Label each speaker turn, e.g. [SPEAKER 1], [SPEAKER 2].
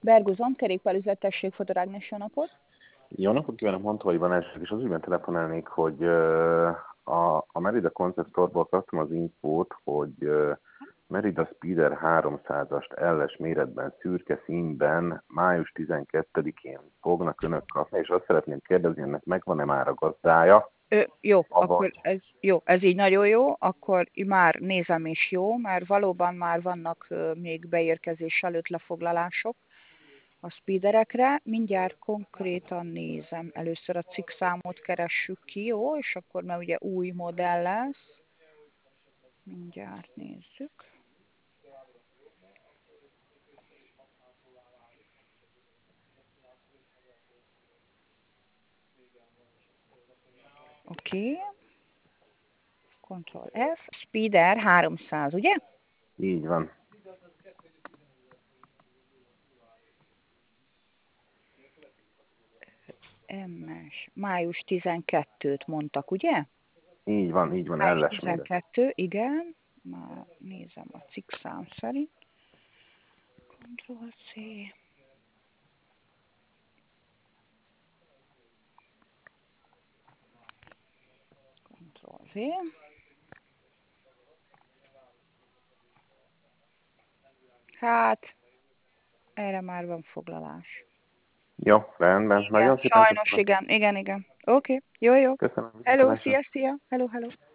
[SPEAKER 1] Berguzon, kerékpárüzletesség, Fodor Ágnes, jó napot.
[SPEAKER 2] Jó napot kívánok, Montoy Balázs, és az ügyben telefonálnék, hogy a Merida Concept Store-ból kaptam az infót, hogy Merida Speeder 300-ast LS méretben, szürke színben május 12-én fognak önök kapni, és azt szeretném kérdezni, ennek megvan-e már a gazdája?
[SPEAKER 1] Jó,
[SPEAKER 2] Avagy...
[SPEAKER 1] akkor ez így nagyon jó, akkor már nézem is jó, mert valóban már vannak még beérkezés előtt lefoglalások a speederekre. Mindjárt konkrétan nézem, először a cikkszámot keressük ki, jó, és akkor mert ugye új modell lesz. Mindjárt nézzük. Oké. Ctrl F, Speeder 300, ugye?
[SPEAKER 2] Így van.
[SPEAKER 1] MS, május 12-t mondtak, ugye?
[SPEAKER 2] Így van,
[SPEAKER 1] Május
[SPEAKER 2] LS méret.
[SPEAKER 1] 12, igen. Már nézem a cikkszám szerint. Ctrl C. Ctrl V. Hát, erre már van foglalás.
[SPEAKER 2] Jó, rendben.
[SPEAKER 1] Igen,
[SPEAKER 2] Nagyon szépen
[SPEAKER 1] sajnos,
[SPEAKER 2] köszönöm.
[SPEAKER 1] igen. Oké, jó.
[SPEAKER 2] Köszönöm,
[SPEAKER 1] Hello,
[SPEAKER 2] viszontlátásra.
[SPEAKER 1] szia. Hello.